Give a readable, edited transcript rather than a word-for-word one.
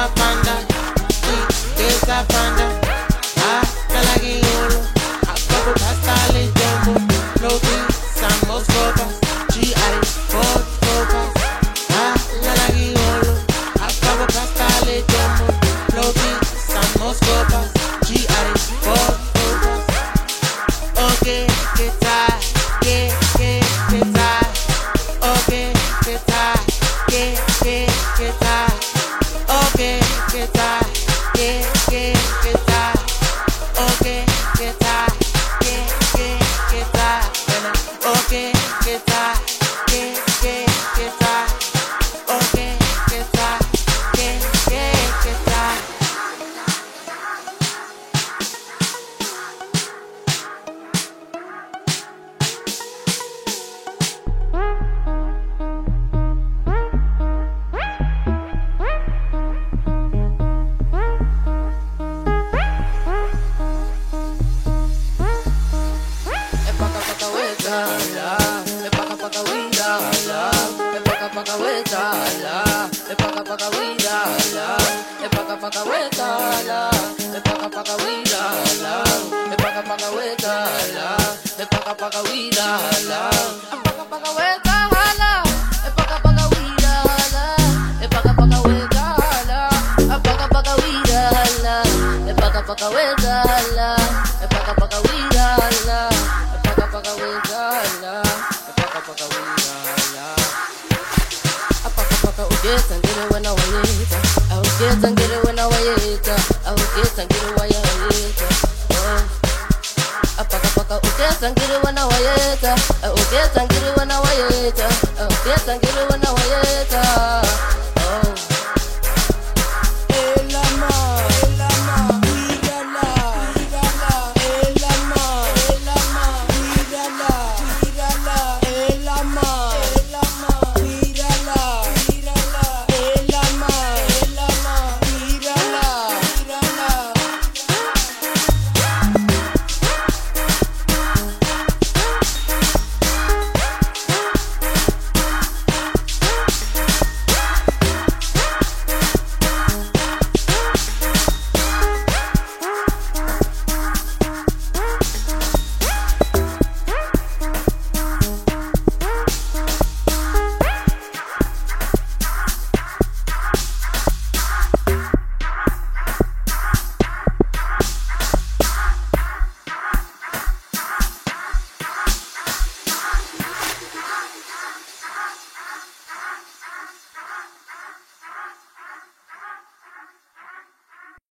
panda, esa panda. Ah, nalagi ulo, ako pasta le jumbo. Lobi, samos copas, GI, Ford copas. Ah, nalagi ulo, ako pasta le jumbo. Lobi, samos copas, GI, Ford copas. Okay, get tired, get tired. Okay, get tired, get tired. Okay, get tired, get tired. Okay, get tired, get tired. Okay, get tired, get tired. Okay, get tired, get tired. Get and get it when I wait. I will get and get it when I wait. I will get and get it when I wait. Oh, apaka get and get it when I wait. I will get and get it when I wait. I will get and get it when I wait.